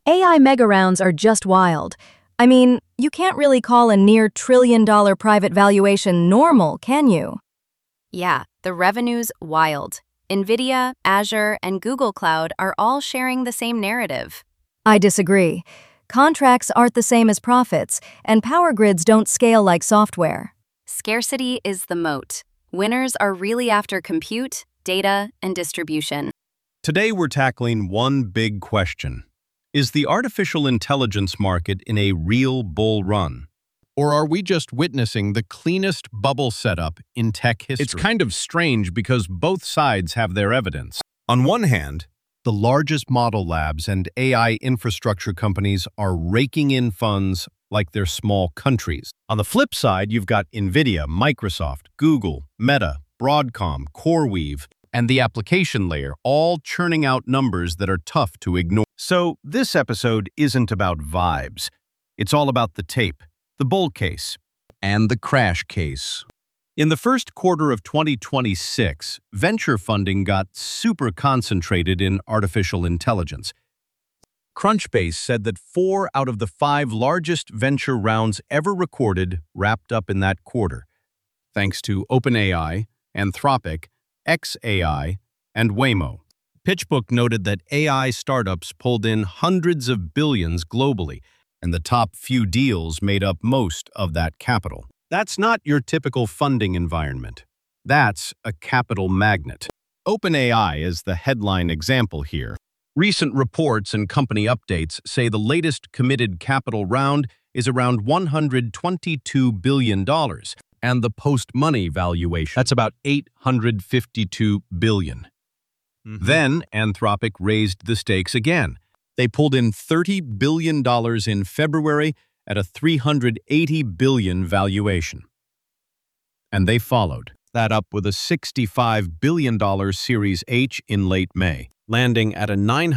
AI mega rounds are just wild. I mean, you can't really call a near-trillion-dollar private valuation normal, can you? Yeah, the revenue's wild. NVIDIA, Azure, and Google Cloud are all sharing the same narrative. I disagree. Contracts aren't the same as profits, and power grids don't scale like software. Scarcity is the moat. Winners are really after compute, data, and distribution. Today we're tackling one big question. Is the artificial intelligence market in a real bull run? Or are we just witnessing the cleanest bubble setup in tech history? It's kind of strange because both sides have their evidence. On one hand, the largest model labs and AI infrastructure companies are raking in funds like they're small countries. On the flip side, you've got NVIDIA, Microsoft, Google, Meta, Broadcom, CoreWeave, and the application layer, all churning out numbers that are tough to ignore. So this episode isn't about vibes. It's all about the tape, the bull case, and the crash case. In the first quarter of 2026, venture funding got super concentrated in artificial intelligence. Crunchbase said that 4 out of the 5 largest venture rounds ever recorded wrapped up in that quarter, thanks to OpenAI, Anthropic, xAI, and Waymo. PitchBook noted that AI startups pulled in hundreds of billions globally, and the top few deals made up most of that capital. That's not your typical funding environment. That's a capital magnet. OpenAI is the headline example here. Recent reports and company updates say the latest committed capital round is around $122 billion, and the post-money valuation, that's about $852 billion. Then Anthropic raised the stakes again. They pulled in $30 billion in February at a $380 billion valuation. And they followed that up with a $65 billion Series H in late May, landing at a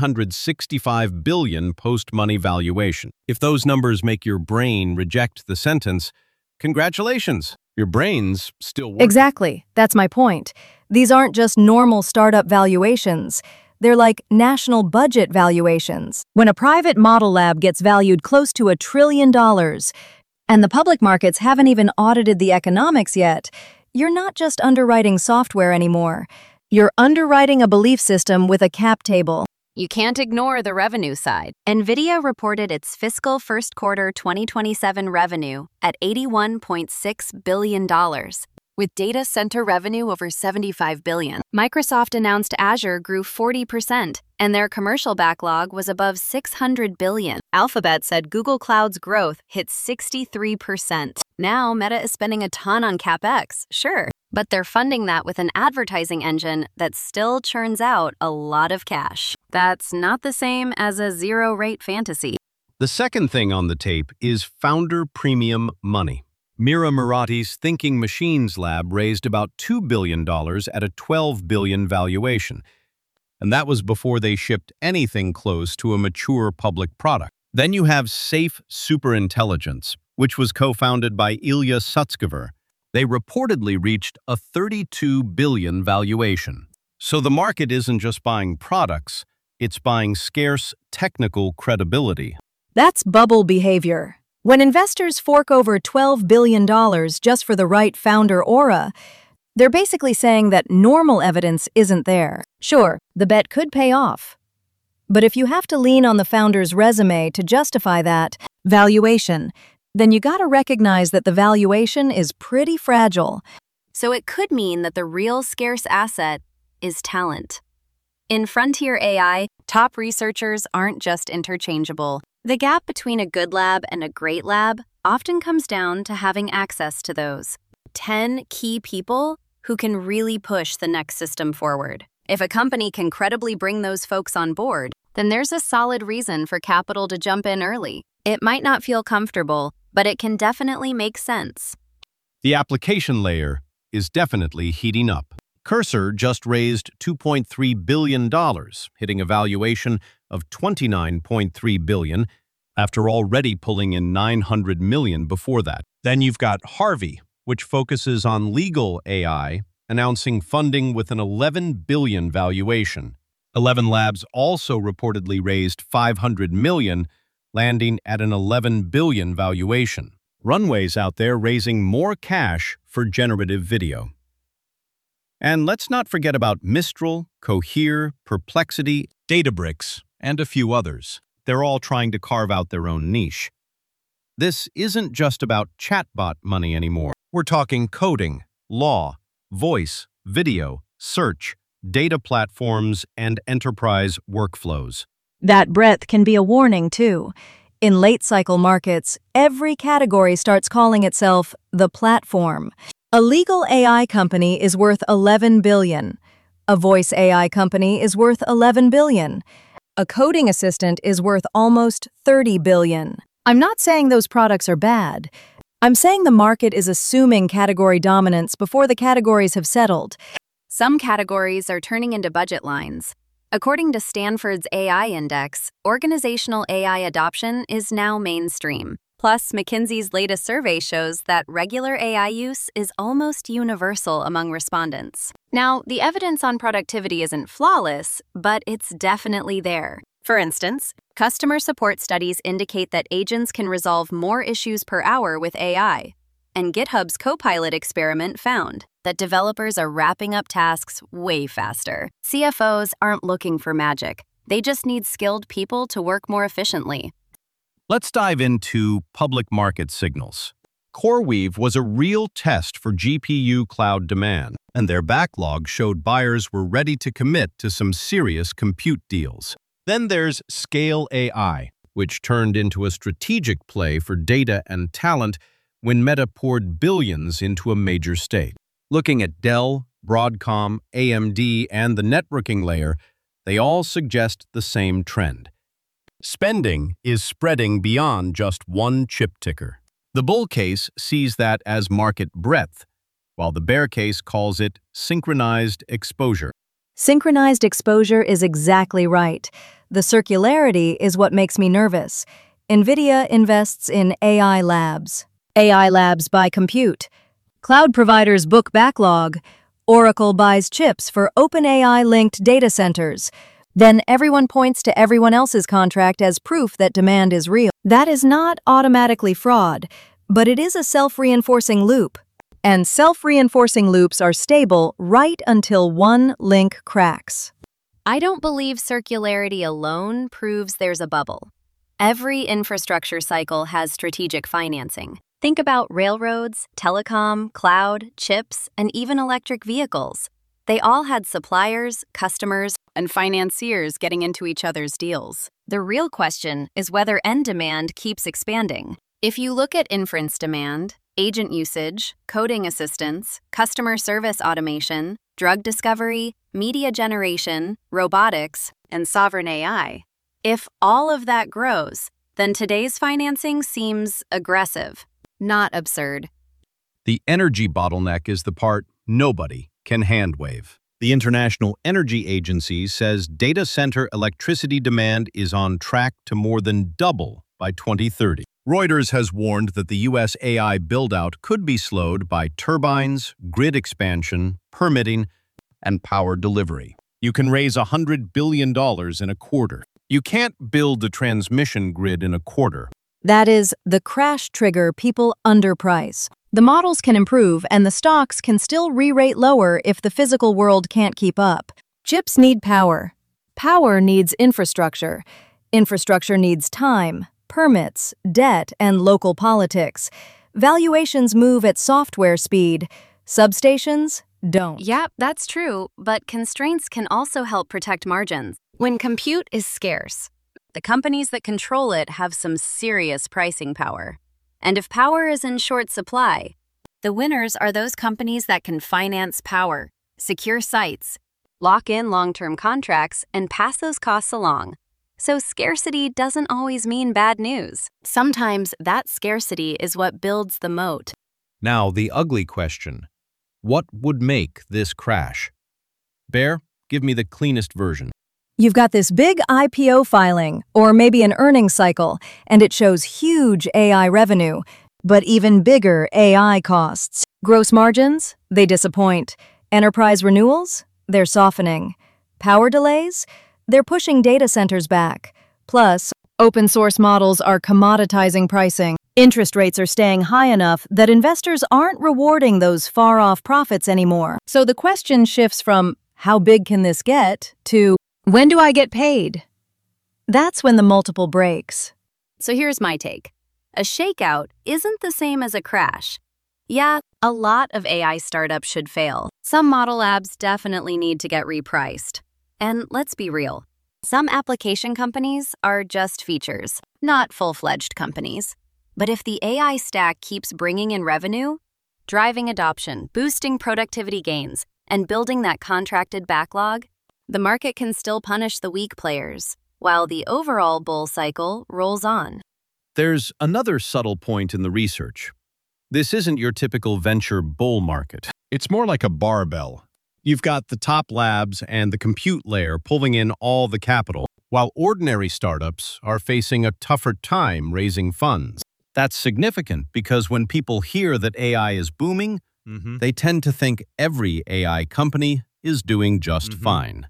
$965 billion post-money valuation. If those numbers make your brain reject the sentence, congratulations, your brain's still working. Exactly. That's my point. These aren't just normal startup valuations. They're like national budget valuations. When a private model lab gets valued close to $1 trillion, and the public markets haven't even audited the economics yet, you're not just underwriting software anymore. You're underwriting a belief system with a cap table. You can't ignore the revenue side. NVIDIA reported its fiscal first quarter 2027 revenue at $81.6 billion, with data center revenue over $75 billion. Microsoft announced Azure grew 40%, and their commercial backlog was above $600 billion. Alphabet said Google Cloud's growth hit 63%. Now, Meta is spending a ton on CapEx, sure, but they're funding that with an advertising engine that still churns out a lot of cash. That's not the same as a zero-rate fantasy. The second thing on the tape is founder premium money. Mira Murati's Thinking Machines Lab raised about $2 billion at a $12 billion valuation, and that was before they shipped anything close to a mature public product. Then you have Safe Superintelligence, which was co-founded by Ilya Sutskever. They reportedly reached a $32 billion valuation. So the market isn't just buying products, it's buying scarce technical credibility. That's bubble behavior. When investors fork over $12 billion just for the right founder aura, they're basically saying that normal evidence isn't there. Sure, the bet could pay off. But if you have to lean on the founder's resume to justify that valuation, then you gotta recognize that the valuation is pretty fragile. So it could mean that the real scarce asset is talent. In frontier AI, top researchers aren't just interchangeable. The gap between a good lab and a great lab often comes down to having access to those 10 key people who can really push the next system forward. If a company can credibly bring those folks on board, then there's a solid reason for capital to jump in early. It might not feel comfortable, but it can definitely make sense. The application layer is definitely heating up. Cursor just raised $2.3 billion, hitting a valuation of $29.3 billion after already pulling in $900 million before that. Then you've got Harvey, which focuses on legal AI, announcing funding with an $11 billion valuation. 11 Labs also reportedly raised $500 million, landing at an $11 billion valuation. Runway's out there raising more cash for generative video. And let's not forget about Mistral, Cohere, Perplexity, Databricks, and a few others. They're all trying to carve out their own niche. This isn't just about chatbot money anymore. We're talking coding, law, voice, video, search, data platforms, and enterprise workflows. That breadth can be a warning, too. In late-cycle markets, every category starts calling itself the platform. A legal AI company is worth $11 billion. A voice AI company is worth $11 billion. A coding assistant is worth almost $30 billion. I'm not saying those products are bad. I'm saying the market is assuming category dominance before the categories have settled. Some categories are turning into budget lines. According to Stanford's AI Index, organizational AI adoption is now mainstream. Plus, McKinsey's latest survey shows that regular AI use is almost universal among respondents. Now, the evidence on productivity isn't flawless, but it's definitely there. For instance, customer support studies indicate that agents can resolve more issues per hour with AI. And GitHub's Copilot experiment found that developers are wrapping up tasks way faster. CFOs aren't looking for magic. They just need skilled people to work more efficiently. Let's dive into public market signals. CoreWeave was a real test for GPU cloud demand, and their backlog showed buyers were ready to commit to some serious compute deals. Then there's Scale AI, which turned into a strategic play for data and talent when Meta poured billions into a major stake. Looking at Dell, Broadcom, AMD, and the networking layer, they all suggest the same trend. Spending is spreading beyond just one chip ticker. The bull case sees that as market breadth, while the bear case calls it synchronized exposure. Synchronized exposure is exactly right. The circularity is what makes me nervous. NVIDIA invests in AI labs. AI labs buy compute. Cloud providers book backlog. Oracle buys chips for OpenAI-linked data centers. Then everyone points to everyone else's contract as proof that demand is real. That is not automatically fraud, but it is a self-reinforcing loop. And self-reinforcing loops are stable right until one link cracks. I don't believe circularity alone proves there's a bubble. Every infrastructure cycle has strategic financing. Think about railroads, telecom, cloud, chips, and even electric vehicles. They all had suppliers, customers, and financiers getting into each other's deals. The real question is whether end demand keeps expanding. If you look at inference demand, agent usage, coding assistance, customer service automation, drug discovery, media generation, robotics, and sovereign AI, if all of that grows, then today's financing seems aggressive, not absurd. The energy bottleneck is the part nobody can handwave. The International Energy Agency says data center electricity demand is on track to more than double by 2030. Reuters has warned that the U.S. AI build-out could be slowed by turbines, grid expansion, permitting, and power delivery. You can raise $100 billion in a quarter. You can't build a transmission grid in a quarter. That is the crash trigger people underprice. The models can improve and the stocks can still re-rate lower if the physical world can't keep up. Chips need power. Power needs infrastructure. Infrastructure needs time, permits, debt, and local politics. Valuations move at software speed. Substations don't. Yeah, that's true, but constraints can also help protect margins. When compute is scarce, the companies that control it have some serious pricing power. And if power is in short supply, the winners are those companies that can finance power, secure sites, lock in long-term contracts, and pass those costs along. So scarcity doesn't always mean bad news. Sometimes that scarcity is what builds the moat. Now, the ugly question. What would make this crash? Bear, give me the cleanest version. You've got this big IPO filing, or maybe an earnings cycle, and it shows huge AI revenue, but even bigger AI costs. Gross margins? They disappoint. Enterprise renewals? They're softening. Power delays? They're pushing data centers back. Plus, open source models are commoditizing pricing. Interest rates are staying high enough that investors aren't rewarding those far-off profits anymore. So the question shifts from, how big can this get, to, when do I get paid? That's when the multiple breaks. So here's my take. A shakeout isn't the same as a crash. Yeah, a lot of AI startups should fail. Some model labs definitely need to get repriced. And let's be real, some application companies are just features, not full-fledged companies. But if the AI stack keeps bringing in revenue, driving adoption, boosting productivity gains, and building that contracted backlog, the market can still punish the weak players, while the overall bull cycle rolls on. There's another subtle point in the research. This isn't your typical venture bull market. It's more like a barbell. You've got the top labs and the compute layer pulling in all the capital, while ordinary startups are facing a tougher time raising funds. That's significant because when people hear that AI is booming, they tend to think every AI company is doing just fine.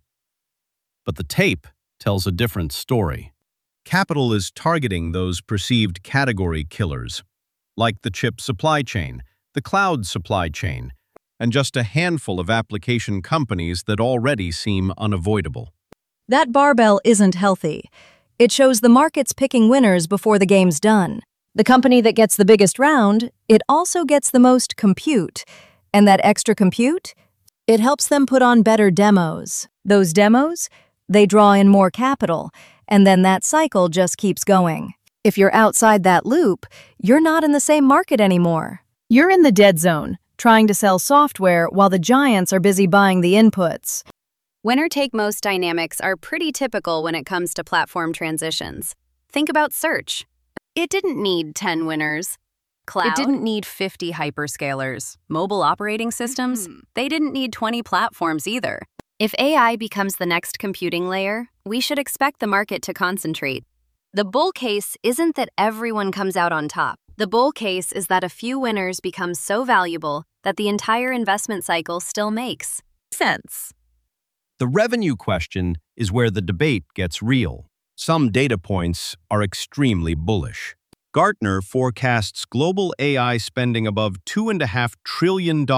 But the tape tells a different story. Capital is targeting those perceived category killers, like the chip supply chain, the cloud supply chain, and just a handful of application companies that already seem unavoidable. That barbell isn't healthy. It shows the market's picking winners before the game's done. The company that gets the biggest round, it also gets the most compute. And that extra compute? It helps them put on better demos. Those demos? They draw in more capital, and then that cycle just keeps going. If you're outside that loop, you're not in the same market anymore. You're in the dead zone, trying to sell software while the giants are busy buying the inputs. Winner-take-most dynamics are pretty typical when it comes to platform transitions. Think about search. It didn't need 10 winners. Cloud. It didn't need 50 hyperscalers. Mobile operating systems. They didn't need 20 platforms either. If AI becomes the next computing layer, we should expect the market to concentrate. The bull case isn't that everyone comes out on top. The bull case is that a few winners become so valuable that the entire investment cycle still makes sense. The revenue question is where the debate gets real. Some data points are extremely bullish. Gartner forecasts global AI spending above $2.5 trillion in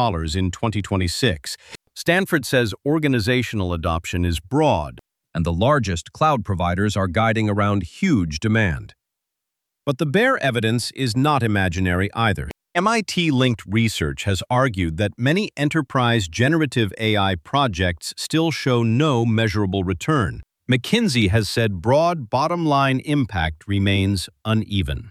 2026. Stanford says organizational adoption is broad, and the largest cloud providers are guiding around huge demand. But the bare evidence is not imaginary either. MIT-linked research has argued that many enterprise generative AI projects still show no measurable return. McKinsey has said broad bottom-line impact remains uneven.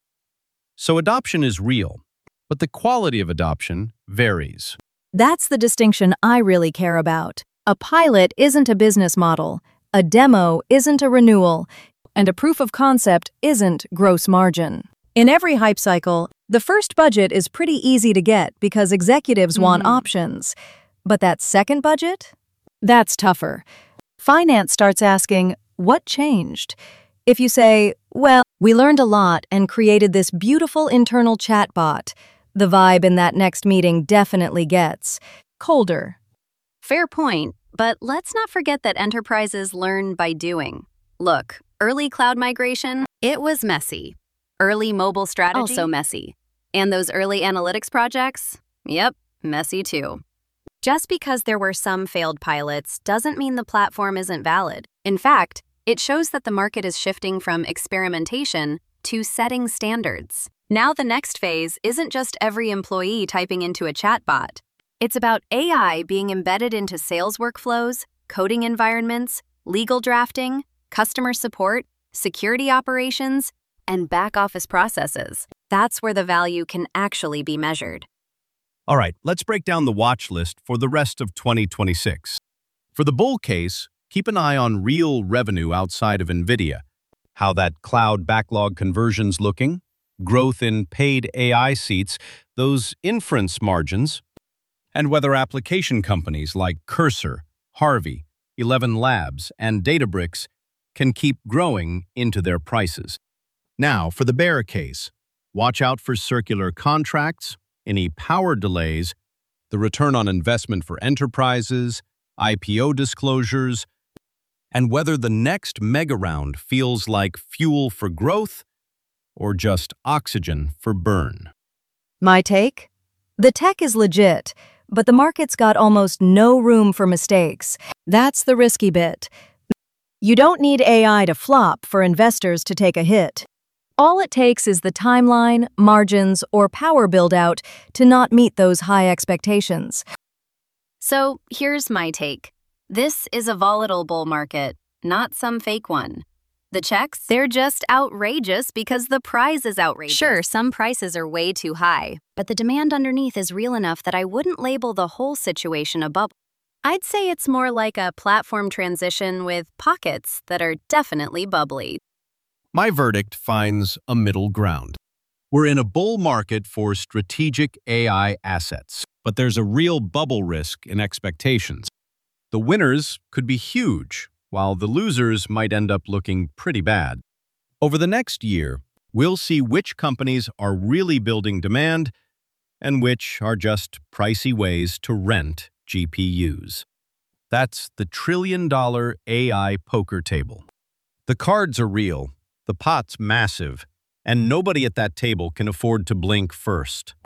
So adoption is real, but the quality of adoption varies. That's the distinction I really care about. A pilot isn't a business model, a demo isn't a renewal, and a proof of concept isn't gross margin. In every hype cycle, the first budget is pretty easy to get because executives want options. But that second budget? That's tougher. Finance starts asking, what changed? If you say, well, we learned a lot and created this beautiful internal chatbot, the vibe in that next meeting definitely gets colder. Fair point, but let's not forget that enterprises learn by doing. Look, early cloud migration, it was messy. Early mobile strategy, also messy. And those early analytics projects, yep, messy too. Just because there were some failed pilots doesn't mean the platform isn't valid. In fact, it shows that the market is shifting from experimentation to setting standards. Now the next phase isn't just every employee typing into a chatbot. It's about AI being embedded into sales workflows, coding environments, legal drafting, customer support, security operations, and back-office processes. That's where the value can actually be measured. All right, let's break down the watch list for the rest of 2026. For the bull case, keep an eye on real revenue outside of NVIDIA, how that cloud backlog conversion's looking, growth in paid AI seats, those inference margins, and whether application companies like Cursor, Harvey, 11 Labs, and Databricks can keep growing into their prices. Now, for the bear case, watch out for circular contracts, any power delays, the return on investment for enterprises, IPO disclosures, and whether the next mega round feels like fuel for growth or just oxygen for burn. My take? The tech is legit, but the market's got almost no room for mistakes. That's the risky bit. You don't need AI to flop for investors to take a hit. All it takes is the timeline, margins, or power build-out to not meet those high expectations. So here's my take. This is a volatile bull market, not some fake one. The checks, they're just outrageous because the price is outrageous. Sure, some prices are way too high, but the demand underneath is real enough that I wouldn't label the whole situation a bubble. I'd say it's more like a platform transition with pockets that are definitely bubbly. My verdict finds a middle ground. We're in a bull market for strategic AI assets, but there's a real bubble risk in expectations. The winners could be huge, while the losers might end up looking pretty bad. Over the next year, we'll see which companies are really building demand and which are just pricey ways to rent GPUs. That's the trillion-dollar AI poker table. The cards are real, the pot's massive, and nobody at that table can afford to blink first.